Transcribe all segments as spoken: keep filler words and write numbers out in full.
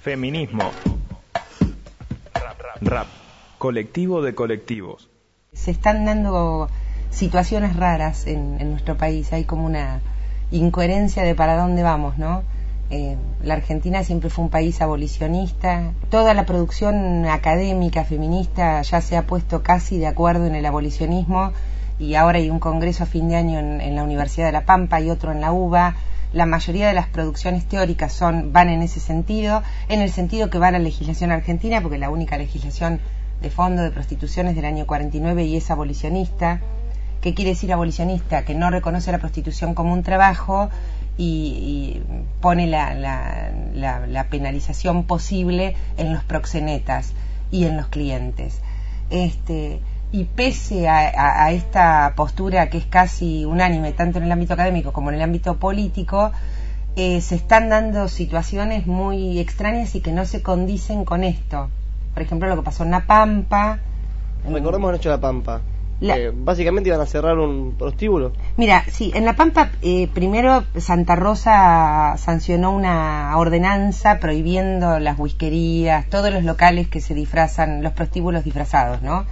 Feminismo. Rap, rap, rap. Colectivo de colectivos. Se están dando situaciones raras en, en nuestro país. Hay como una incoherencia de para dónde vamos, ¿no? Eh, la Argentina siempre fue un país abolicionista. Toda la producción académica feminista ya se ha puesto casi de acuerdo en el abolicionismo, y ahora hay un congreso a fin de año en, en la Universidad de La Pampa y otro en la UBA. La mayoría de las producciones teóricas son van en ese sentido, en el sentido que va a la legislación argentina, porque la única legislación de fondo de prostitución es del año cuarenta y nueve y es abolicionista. ¿Qué quiere decir abolicionista? Que no reconoce la prostitución como un trabajo y, y pone la, la, la, la penalización posible en los proxenetas y en los clientes. Este, y pese a, a, a esta postura que es casi unánime, tanto en el ámbito académico como en el ámbito político, eh, se están dando situaciones muy extrañas y que no se condicen con esto. Por ejemplo, lo que pasó en La Pampa. Recordemos el hecho de La Pampa. La... Eh, básicamente iban a cerrar un prostíbulo. Mira, sí, en La Pampa eh, primero Santa Rosa sancionó una ordenanza prohibiendo las whiskerías, todos los locales que se disfrazan, los prostíbulos disfrazados, ¿no?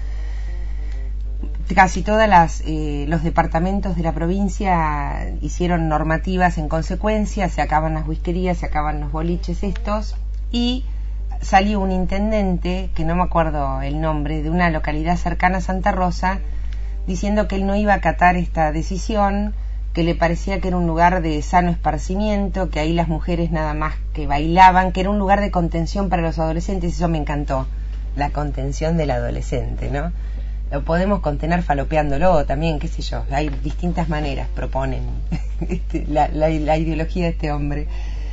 Casi todas las eh, los departamentos de la provincia hicieron normativas en consecuencia, se acaban las whiskerías, se acaban los boliches estos, y salió un intendente, que no me acuerdo el nombre, de una localidad cercana a Santa Rosa, diciendo que él no iba a acatar esta decisión, que le parecía que era un lugar de sano esparcimiento, que ahí las mujeres nada más que bailaban, que era un lugar de contención para los adolescentes. Eso me encantó, la contención del adolescente, ¿no? Lo podemos contener falopeándolo también, qué sé yo, hay distintas maneras, proponen este, la, la, la ideología de este hombre.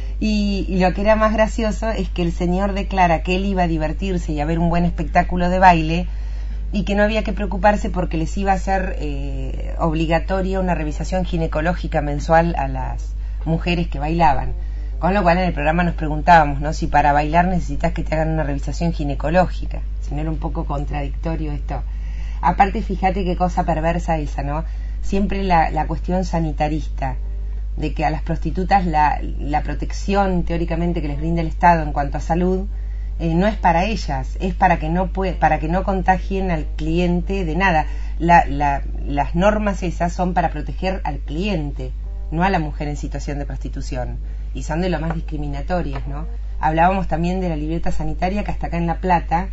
Y, y lo que era más gracioso es que el señor declara que él iba a divertirse y a ver un buen espectáculo de baile, y que no había que preocuparse porque les iba a ser eh, obligatoria una revisación ginecológica mensual a las mujeres que bailaban. Con lo cual en el programa nos preguntábamos, ¿no?, si para bailar necesitas que te hagan una revisión ginecológica. Si no era un poco contradictorio esto. Aparte, fíjate qué cosa perversa esa, ¿no? Siempre la, la cuestión sanitarista, de que a las prostitutas la, la protección teóricamente que les brinda el Estado en cuanto a salud eh, no es para ellas, es para que no puede, para que no contagien al cliente de nada. La, la, las normas esas son para proteger al cliente, no a la mujer en situación de prostitución, y son de lo más discriminatorias, ¿no? Hablábamos también de la libreta sanitaria, que hasta acá en La Plata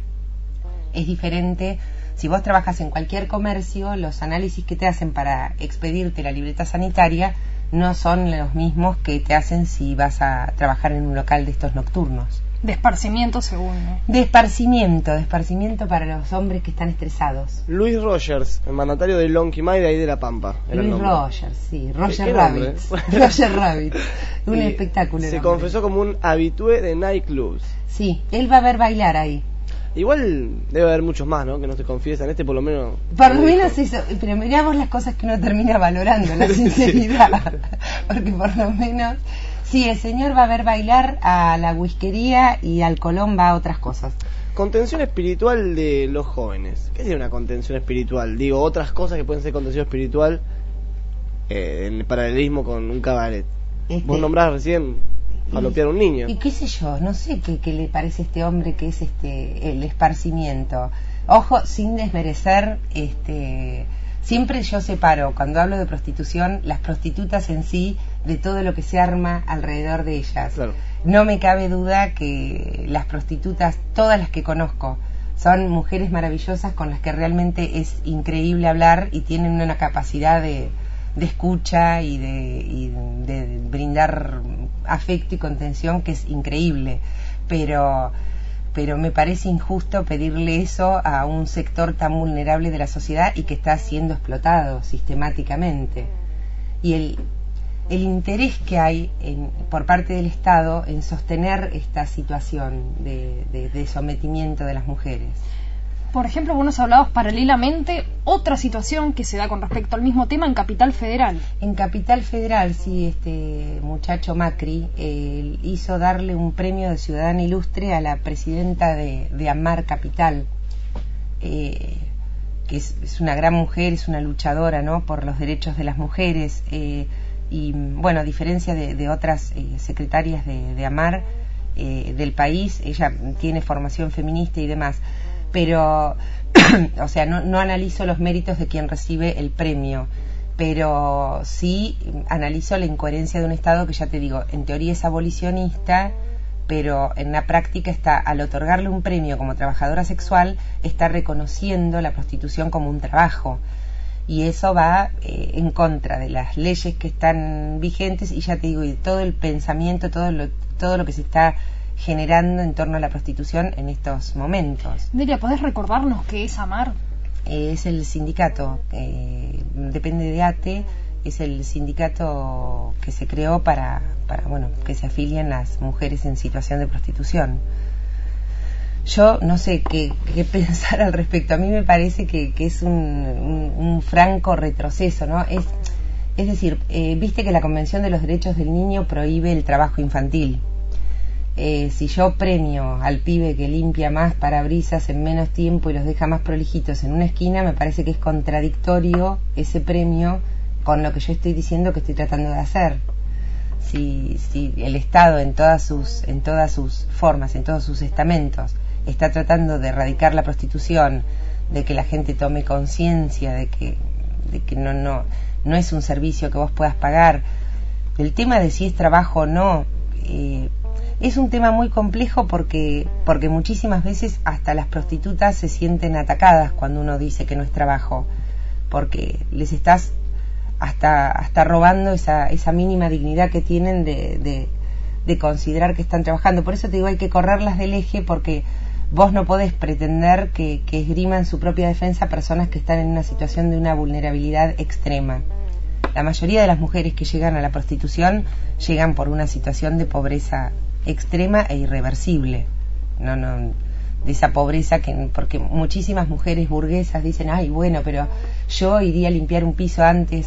es diferente. Si vos trabajas en cualquier comercio, los análisis que te hacen para expedirte la libreta sanitaria no son los mismos que te hacen si vas a trabajar en un local de estos nocturnos. De esparcimiento, según, ¿no? De esparcimiento, de esparcimiento para los hombres que están estresados. Luis Rogers, el mandatario de Lonky May de ahí de La Pampa. Luis Rogers, sí, Roger ¿Qué Rabbit. Roger Rabbit, un y espectáculo. Se confesó como un habitué de nightclubs. Sí, él va a ver bailar ahí. Igual debe haber muchos más, ¿no?, que no se confiesan. Este por lo menos... Por lo menos eso, pero miramos las cosas que uno termina valorando, la sinceridad. Porque por lo menos, sí, el señor va a ver bailar a la whiskería y al Colón va a otras cosas. Contención espiritual de los jóvenes. ¿Qué es una contención espiritual? Digo, otras cosas que pueden ser contención espiritual eh, en el paralelismo con un cabaret. Este... Vos nombrás recién... falopear a un niño. Y qué sé yo, no sé qué, qué le parece a este hombre que es este el esparcimiento. Ojo, sin desmerecer, este, siempre yo separo, cuando hablo de prostitución, las prostitutas en sí de todo lo que se arma alrededor de ellas. Claro. No me cabe duda que las prostitutas, todas las que conozco, son mujeres maravillosas con las que realmente es increíble hablar y tienen una capacidad de, de escucha y de, y de brindar afecto y contención que es increíble, pero pero me parece injusto pedirle eso a un sector tan vulnerable de la sociedad y que está siendo explotado sistemáticamente. Y el el interés que hay en, por parte del Estado en sostener esta situación de, de, de sometimiento de las mujeres. Por ejemplo, vos nos hablabas paralelamente otra situación que se da con respecto al mismo tema en Capital Federal. En Capital Federal, sí, este muchacho Macri eh, hizo darle un premio de ciudadana ilustre a la presidenta de, de AMAR Capital, eh, que es, es una gran mujer, es una luchadora, ¿no?, por los derechos de las mujeres, eh, y bueno, a diferencia de, de otras eh, secretarias de, de AMAR, eh, del país. Ella tiene formación feminista y demás, pero o sea, no, no analizo los méritos de quien recibe el premio, pero sí analizo la incoherencia de un Estado que, ya te digo, en teoría es abolicionista, pero en la práctica está, al otorgarle un premio como trabajadora sexual, está reconociendo la prostitución como un trabajo, y eso va eh, en contra de las leyes que están vigentes, y ya te digo, y de todo el pensamiento, todo lo, todo lo que se está generando en torno a la prostitución en estos momentos. Delia, ¿podés recordarnos qué es AMAR? Eh, es el sindicato, eh, depende de A T E, es el sindicato que se creó para, para bueno, que se afilien las mujeres en situación de prostitución. Yo no sé qué, qué pensar al respecto. A mí me parece que, que es un, un, un franco retroceso, ¿no? Es, es decir, eh, viste que la Convención de los Derechos del Niño prohíbe el trabajo infantil. Eh, si yo premio al pibe que limpia más parabrisas en menos tiempo y los deja más prolijitos en una esquina, me parece que es contradictorio ese premio con lo que yo estoy diciendo que estoy tratando de hacer. Si, si el Estado en todas sus, en todas sus formas, en todos sus estamentos, está tratando de erradicar la prostitución, de que la gente tome conciencia de que, de que no, no, no es un servicio que vos puedas pagar, el tema de si es trabajo o no, eh, es un tema muy complejo porque, porque muchísimas veces hasta las prostitutas se sienten atacadas cuando uno dice que no es trabajo, porque les estás hasta, hasta robando esa, esa mínima dignidad que tienen de, de, de considerar que están trabajando. Por eso te digo, hay que correrlas del eje, porque vos no podés pretender que, que esgriman su propia defensa personas que están en una situación de una vulnerabilidad extrema. La mayoría de las mujeres que llegan a la prostitución llegan por una situación de pobreza extrema e irreversible, no, no, de esa pobreza que, porque muchísimas mujeres burguesas dicen, ay, bueno, pero yo iría a limpiar un piso antes.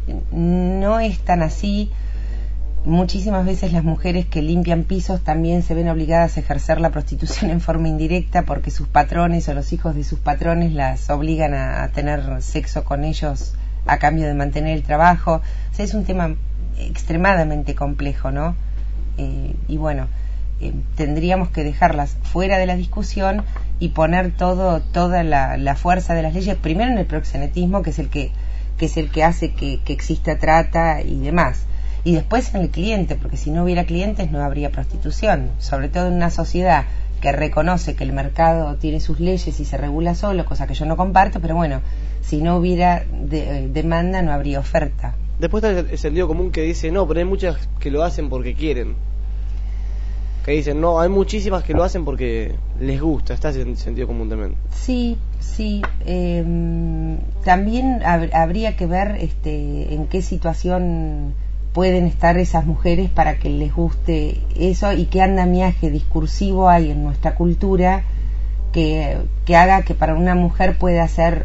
No es tan así. Muchísimas veces las mujeres que limpian pisos también se ven obligadas a ejercer la prostitución en forma indirecta, porque sus patrones o los hijos de sus patrones las obligan a, a tener sexo con ellos a cambio de mantener el trabajo. O sea, es un tema extremadamente complejo, ¿no? Eh, y bueno, eh, tendríamos que dejarlas fuera de la discusión y poner todo toda la, la fuerza de las leyes primero en el proxenetismo, que es el que que es el que hace que, que exista trata y demás, y después en el cliente, porque si no hubiera clientes no habría prostitución, sobre todo en una sociedad que reconoce que el mercado tiene sus leyes y se regula solo, cosa que yo no comparto, pero bueno, si no hubiera de, eh, demanda no habría oferta. Después está el sentido común que dice, no, pero hay muchas que lo hacen porque quieren. Que dicen, no, hay muchísimas que lo hacen porque les gusta. Está ese sentido común también. Sí, sí. Eh, también hab- habría que ver este, en qué situación pueden estar esas mujeres para que les guste eso, y qué andamiaje discursivo hay en nuestra cultura que, que haga que para una mujer pueda ser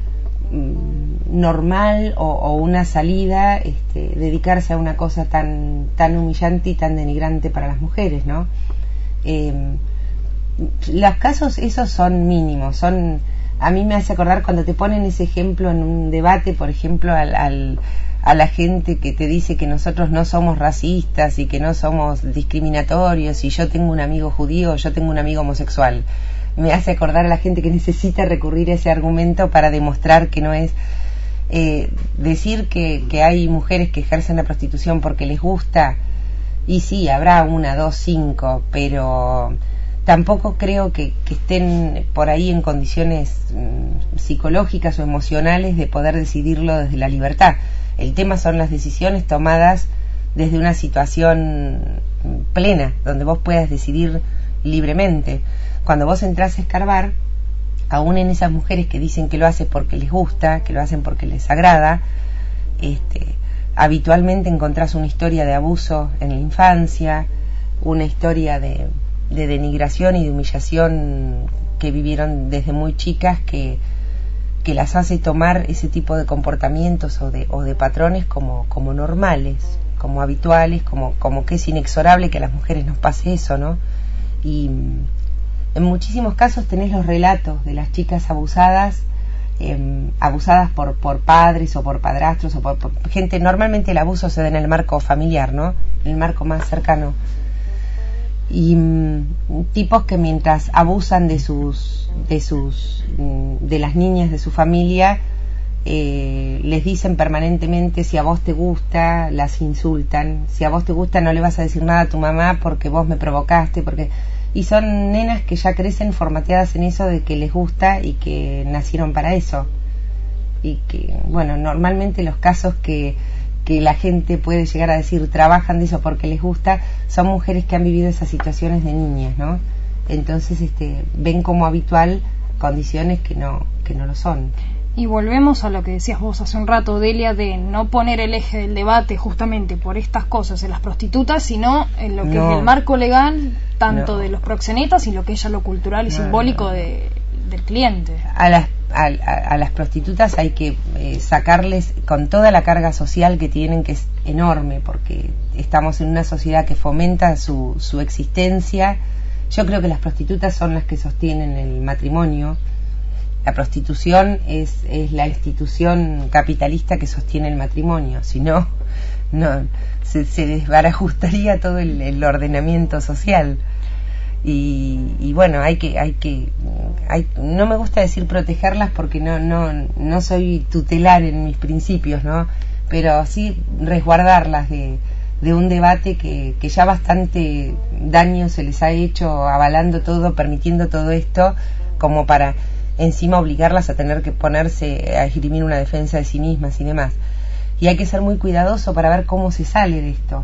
normal o, o una salida este, dedicarse a una cosa tan tan humillante y tan denigrante para las mujeres, ¿no? Eh, los casos esos son mínimos, son, a mí me hace acordar cuando te ponen ese ejemplo en un debate, por ejemplo, al, al, a la gente que te dice que nosotros no somos racistas y que no somos discriminatorios, y yo tengo un amigo judío, yo tengo un amigo homosexual. Me hace acordar a la gente que necesita recurrir a ese argumento para demostrar que no es eh, decir que, que hay mujeres que ejercen la prostitución porque les gusta, y sí, habrá una, dos, cinco, pero tampoco creo que, que estén por ahí en condiciones mm, psicológicas o emocionales de poder decidirlo desde la libertad. El tema son las decisiones tomadas desde una situación plena, donde vos puedas decidir libremente. Cuando vos entrás a escarbar, aún en esas mujeres que dicen que lo hacen porque les gusta, que lo hacen porque les agrada, este, habitualmente encontrás una historia de abuso en la infancia, una historia de, de denigración y de humillación que vivieron desde muy chicas, que, que las hace tomar ese tipo de comportamientos o de, o de patrones como, como normales, como habituales, como, como que es inexorable que a las mujeres nos pase eso, ¿no? Y en muchísimos casos tenés los relatos de las chicas abusadas, eh, abusadas por, por padres o por padrastros o por, por gente. Normalmente el abuso se da en el marco familiar, ¿no? En el marco más cercano. y mm, tipos que mientras abusan de sus de sus mm, de las niñas de su familia, eh, les dicen permanentemente: si a vos te gusta, las insultan, si a vos te gusta no le vas a decir nada a tu mamá porque vos me provocaste, porque y son nenas que ya crecen formateadas en eso de que les gusta y que nacieron para eso. Y que, bueno, normalmente los casos que que la gente puede llegar a decir trabajan de eso porque les gusta, son mujeres que han vivido esas situaciones de niñas, ¿no? Entonces este, ven como habitual condiciones que no, que no lo son. Y volvemos a lo que decías vos hace un rato, Delia, de no poner el eje del debate justamente por estas cosas en las prostitutas, sino en lo que no, es el marco legal, tanto no. de los proxenetas y lo que es ya lo cultural y no, simbólico no, no. De, del cliente. A las A, a, a las prostitutas hay que eh, sacarles con toda la carga social que tienen, que es enorme, porque estamos en una sociedad que fomenta su, su existencia. Yo creo que las prostitutas son las que sostienen el matrimonio. La prostitución es, es la institución capitalista que sostiene el matrimonio, si no, no se, se desbarajustaría todo el, el ordenamiento social. Y, y bueno, hay que hay que hay, no me gusta decir protegerlas porque no no no soy tutelar en mis principios, ¿no? Pero sí resguardarlas de, de un debate que, que ya bastante daño se les ha hecho avalando todo, permitiendo todo esto, como para encima obligarlas a tener que ponerse a esgrimir una defensa de sí mismas y demás. Y hay que ser muy cuidadoso para ver cómo se sale de esto.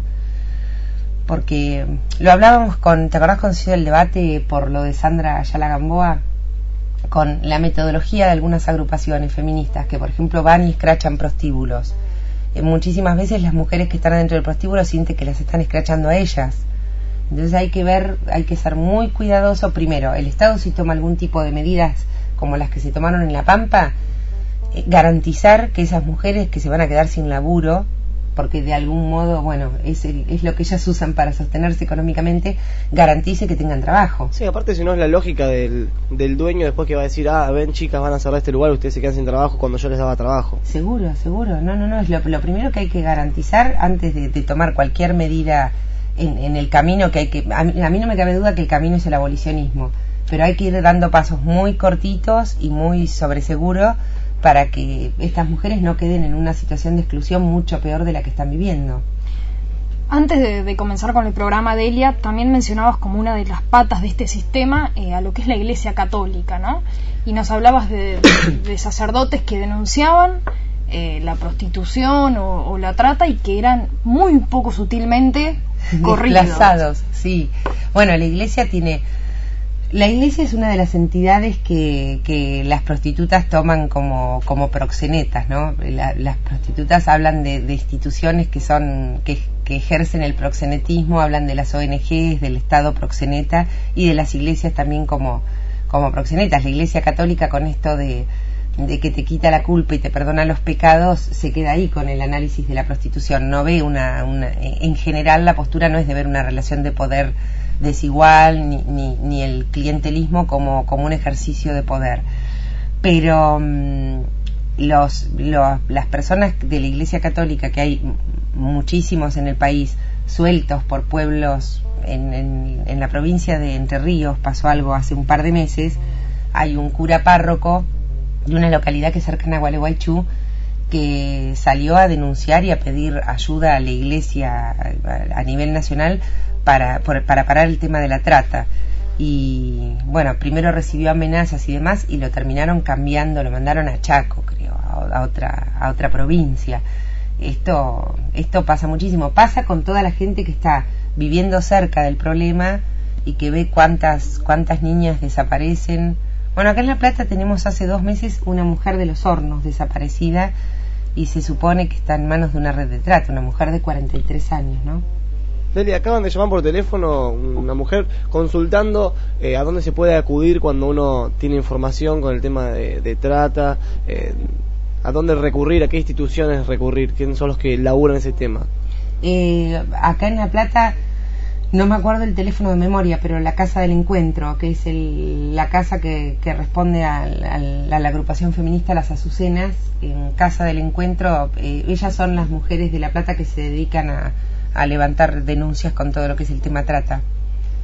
Porque lo hablábamos con, ¿te acordás cuando se hizo el debate por lo de Sandra Ayala Gamboa? Con la metodología de algunas agrupaciones feministas que, por ejemplo, van y escrachan prostíbulos. Eh, muchísimas veces las mujeres que están dentro del prostíbulo sienten que las están escrachando a ellas. Entonces hay que ver, hay que ser muy cuidadoso. Primero, el Estado, si toma algún tipo de medidas como las que se tomaron en La Pampa, eh, garantizar que esas mujeres que se van a quedar sin laburo, porque de algún modo, bueno, es, el, es lo que ellas usan para sostenerse económicamente, garantice que tengan trabajo. Sí, aparte si no es la lógica del, del dueño después que va a decir: ah, ven chicas, van a cerrar este lugar, ustedes se quedan sin trabajo cuando yo les daba trabajo. Seguro, seguro, no, no, no, es lo, lo primero que hay que garantizar antes de, de tomar cualquier medida en, en el camino que hay que... A mí, a mí no me cabe duda que el camino es el abolicionismo, pero hay que ir dando pasos muy cortitos y muy sobre seguro para que estas mujeres no queden en una situación de exclusión mucho peor de la que están viviendo. Antes de, de comenzar con el programa, Delia, también mencionabas como una de las patas de este sistema eh, a lo que es la Iglesia Católica, ¿no? Y nos hablabas de, de, de sacerdotes que denunciaban eh, la prostitución o, o la trata y que eran muy poco sutilmente corridos. Desplazados, sí. Bueno, la Iglesia tiene... La Iglesia es una de las entidades que, que las prostitutas toman como, como proxenetas, ¿no? La, las prostitutas hablan de, de instituciones que son que, que ejercen el proxenetismo, hablan de las O N Ges, del Estado proxeneta y de las iglesias también como, como proxenetas. La Iglesia Católica, con esto de, de que te quita la culpa y te perdona los pecados, se queda ahí con el análisis de la prostitución. No ve una, una en general la postura no es de ver una relación de poder desigual ni, ni, ni el clientelismo como, como un ejercicio de poder, pero mmm, los, los las personas de la Iglesia Católica, que hay muchísimos en el país, sueltos por pueblos en, en, en la provincia de Entre Ríos, pasó algo hace un par de meses. Hay un cura párroco de una localidad que es cercana a Gualeguaychú que salió a denunciar y a pedir ayuda a la Iglesia a, a nivel nacional para, por, para parar el tema de la trata. Y bueno, primero recibió amenazas y demás y lo terminaron cambiando, lo mandaron a Chaco, creo, a, a otra a otra provincia. Esto esto pasa muchísimo, pasa con toda la gente que está viviendo cerca del problema y que ve cuántas cuántas niñas desaparecen. Bueno, acá en La Plata tenemos hace dos meses una mujer de Los Hornos desaparecida y se supone que está en manos de una red de trata, una mujer de cuarenta y tres años, ¿no? Delia, acaban de llamar por teléfono una mujer consultando eh, a dónde se puede acudir cuando uno tiene información con el tema de, de trata, eh, a dónde recurrir, a qué instituciones recurrir, quiénes son los que laburan ese tema. Eh, acá en La Plata, no me acuerdo el teléfono de memoria, pero la Casa del Encuentro, que es el, la casa que, que responde a, a, a la agrupación feminista Las Azucenas, en Casa del Encuentro, eh, ellas son las mujeres de La Plata que se dedican a a levantar denuncias con todo lo que es el tema trata.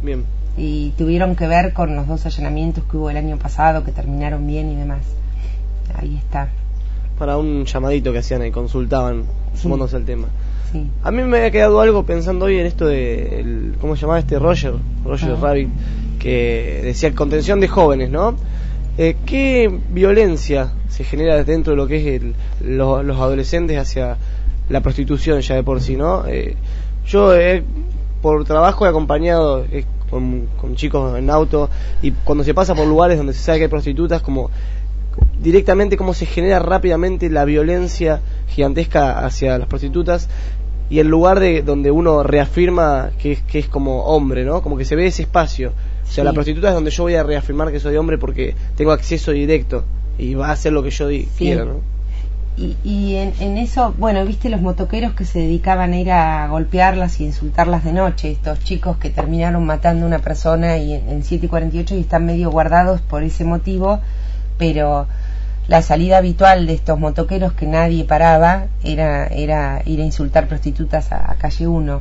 Bien. Y tuvieron que ver con los dos allanamientos que hubo el año pasado, que terminaron bien y demás. Ahí está. Para un llamadito que hacían y consultaban, Sí. sumándose al tema. Sí. A mí me había quedado algo pensando hoy en esto de, el, ¿cómo se llamaba este? Roger, Roger Ah. Rabbit, que decía contención de jóvenes, ¿no? Eh, ¿Qué violencia se genera dentro de lo que es el, lo, los adolescentes hacia la prostitución ya de por sí, ¿no? Eh, yo eh, por trabajo he acompañado eh, con, con chicos en auto, y cuando se pasa por lugares donde se sabe que hay prostitutas, como directamente cómo se genera rápidamente la violencia gigantesca hacia las prostitutas, y el lugar de donde uno reafirma que es, que es como hombre, ¿no? Como que se ve ese espacio. O sea, Sí. la prostituta es donde yo voy a reafirmar que soy hombre porque tengo acceso directo y va a hacer lo que yo di- Sí. quiera, ¿no? Y, y en, en eso, bueno, viste los motoqueros que se dedicaban a ir a golpearlas y insultarlas de noche, estos chicos que terminaron matando a una persona y en, en siete y cuarenta y ocho y están medio guardados por ese motivo, pero la salida habitual de estos motoqueros que nadie paraba era, era ir a insultar prostitutas a, a calle uno.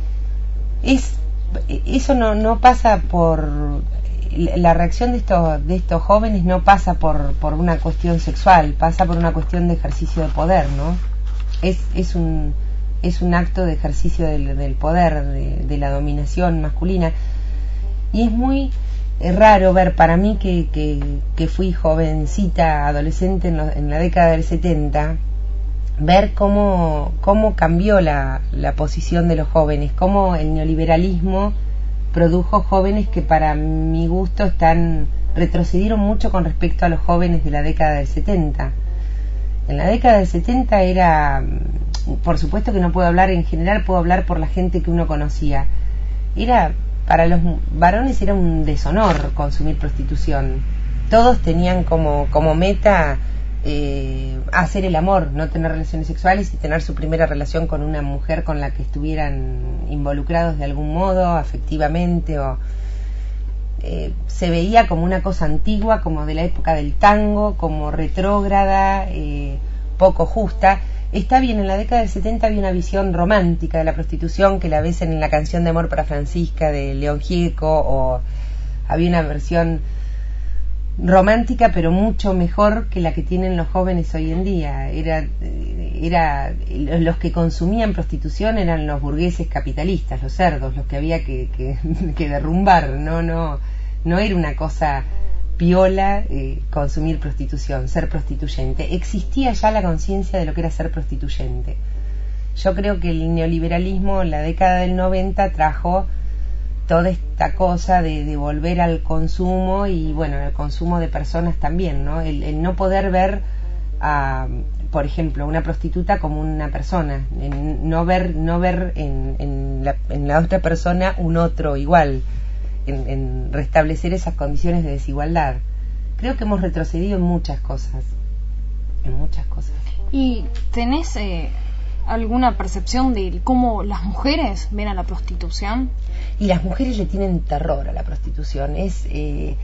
Es, eso no, no pasa por... La reacción de estos, de estos jóvenes no pasa por, por una cuestión sexual, pasa por una cuestión de ejercicio de poder, ¿no? Es, es, un, es un acto de ejercicio del, del poder, de, de la dominación masculina. Y es muy eh, raro ver, para mí que, que, que fui jovencita, adolescente en, lo, en la década del setenta, ver cómo, cómo cambió la, la posición de los jóvenes, cómo el neoliberalismo produjo jóvenes que para mi gusto están retrocedieron mucho con respecto a los jóvenes de la década del setenta. En la década del setenta era, por supuesto que no puedo hablar en general, puedo hablar por la gente que uno conocía. Era, para los varones era un deshonor consumir prostitución. Todos tenían como, como meta eh, hacer el amor, no tener relaciones sexuales y tener su primera relación con una mujer con la que estuvieran involucrados de algún modo, afectivamente, o eh, se veía como una cosa antigua, como de la época del tango, como retrógrada, eh, poco justa. Está bien, en la década del setenta había una visión romántica de la prostitución, que la ves en la canción de Amor para Francisca de León Gieco, o había una versión romántica pero mucho mejor que la que tienen los jóvenes hoy en día. Era, era los que consumían prostitución eran los burgueses capitalistas, los cerdos, los que había que, que, que derrumbar. No, no, no era una cosa piola eh, consumir prostitución, ser prostituyente. Existía ya la conciencia de lo que era ser prostituyente. Yo creo que el neoliberalismo en la década del noventa trajo toda esta cosa de, de volver al consumo, y bueno, el consumo de personas también, ¿no? El, el no poder ver a, por ejemplo, una prostituta como una persona, en, no ver no ver en, en, la, en la otra persona un otro igual, en, en restablecer esas condiciones de desigualdad. Creo que hemos retrocedido en muchas cosas, en muchas cosas. ¿Y tenés eh, alguna percepción de cómo las mujeres ven a la prostitución? Y las mujeres le tienen terror a la prostitución. Es eh...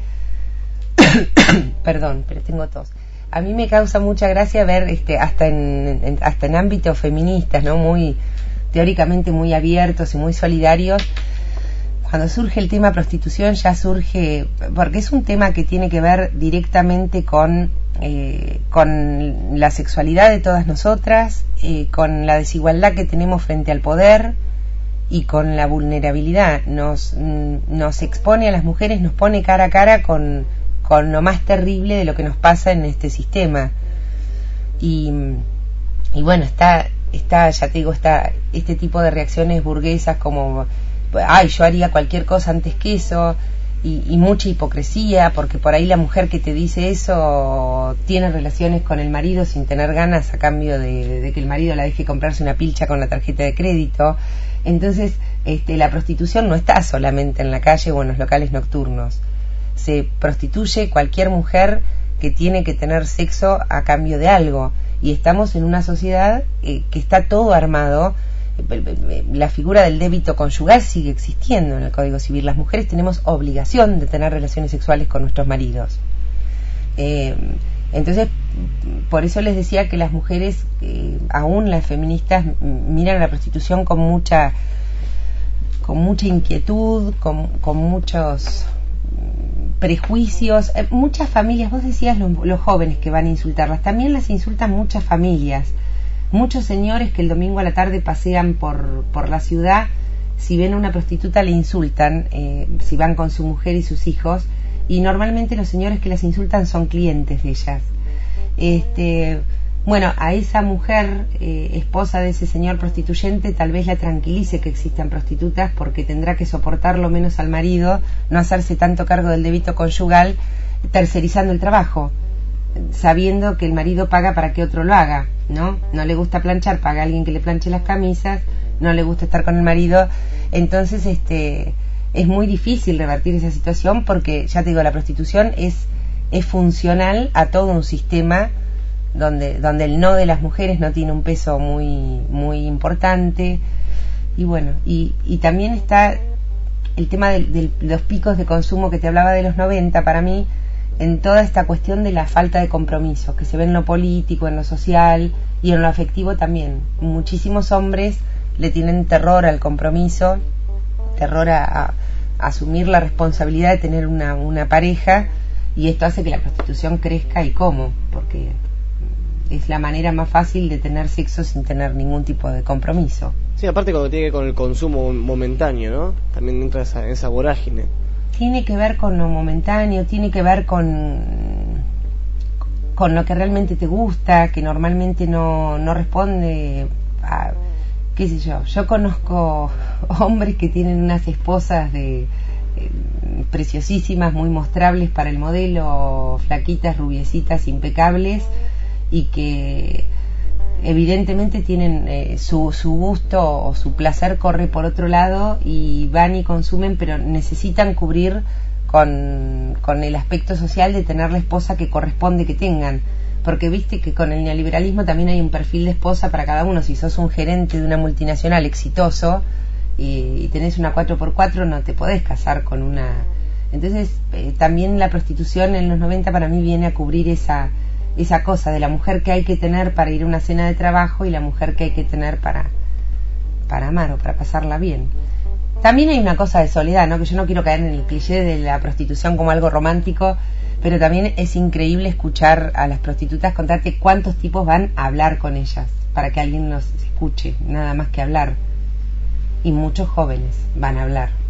perdón, pero tengo tos. A mí me causa mucha gracia ver este hasta en, en hasta en ámbitos feministas, ¿no? Muy teóricamente muy abiertos y muy solidarios. Cuando surge el tema prostitución ya surge porque es un tema que tiene que ver directamente con eh, con la sexualidad de todas nosotras, eh, con la desigualdad que tenemos frente al poder y con la vulnerabilidad. Nos, nos expone a las mujeres, nos pone cara a cara con, con lo más terrible de lo que nos pasa en este sistema. Y, y bueno, está, está, ya te digo, está este tipo de reacciones burguesas como, ay, yo haría cualquier cosa antes que eso, y, y mucha hipocresía, porque por ahí la mujer que te dice eso tiene relaciones con el marido sin tener ganas a cambio de, de que el marido la deje comprarse una pilcha con la tarjeta de crédito. Entonces, este, la prostitución no está solamente en la calle o en los locales nocturnos. Se prostituye cualquier mujer que tiene que tener sexo a cambio de algo. Y estamos en una sociedad eh, que está todo armado. La figura del débito conyugal sigue existiendo en el Código Civil. Las mujeres tenemos obligación de tener relaciones sexuales con nuestros maridos. Eh, entonces, por eso les decía que las mujeres, eh, aún las feministas, miran a la prostitución con mucha con mucha inquietud, con, con muchos prejuicios. Eh, muchas familias, vos decías los, los jóvenes que van a insultarlas, también las insultan muchas familias, muchos señores que el domingo a la tarde pasean por, por la ciudad, si ven a una prostituta le insultan, eh, si van con su mujer y sus hijos, y normalmente los señores que las insultan son clientes de ellas. Este, bueno, a esa mujer, eh, esposa de ese señor prostituyente, tal vez la tranquilice que existan prostitutas, porque tendrá que soportarlo menos al marido, no hacerse tanto cargo del débito conyugal, tercerizando el trabajo, sabiendo que el marido paga para que otro lo haga, ¿no? No le gusta planchar, paga a alguien que le planche las camisas, no le gusta estar con el marido. Entonces, este, es muy difícil revertir esa situación, porque, ya te digo, la prostitución es, es funcional a todo un sistema donde, donde el no de las mujeres no tiene un peso muy, muy importante. Y bueno, y, y también está el tema de, de los picos de consumo que te hablaba de los noventa, para mí, en toda esta cuestión de la falta de compromiso, que se ve en lo político, en lo social y en lo afectivo también. Muchísimos hombres le tienen terror al compromiso, terror a, a, a asumir la responsabilidad de tener una, una pareja, y esto hace que la prostitución crezca. ¿Y cómo? Porque es la manera más fácil de tener sexo sin tener ningún tipo de compromiso. Sí, aparte cuando tiene que ver con el consumo momentáneo, ¿no? También entra esa, esa vorágine. Tiene que ver con lo momentáneo, tiene que ver con, con lo que realmente te gusta, que normalmente no, no responde a, qué sé yo. Yo conozco hombres que tienen unas esposas de eh, preciosísimas, muy mostrables para el modelo, flaquitas, rubiecitas, impecables, y que evidentemente tienen eh, su, su gusto o su placer corre por otro lado, y van y consumen, pero necesitan cubrir con, con el aspecto social de tener la esposa que corresponde que tengan, porque viste que con el neoliberalismo también hay un perfil de esposa para cada uno. Si sos un gerente de una multinacional exitoso y, y tenés una cuatro por cuatro, no te podés casar con una. Entonces eh, también la prostitución en los noventa para mí viene a cubrir esa esa cosa de la mujer que hay que tener para ir a una cena de trabajo y la mujer que hay que tener para, para amar o para pasarla bien. También hay una cosa de soledad, ¿no? Que yo no quiero caer en el cliché de la prostitución como algo romántico, pero también es increíble escuchar a las prostitutas contarte cuántos tipos van a hablar con ellas para que alguien nos escuche, nada más que hablar. Y muchos jóvenes van a hablar.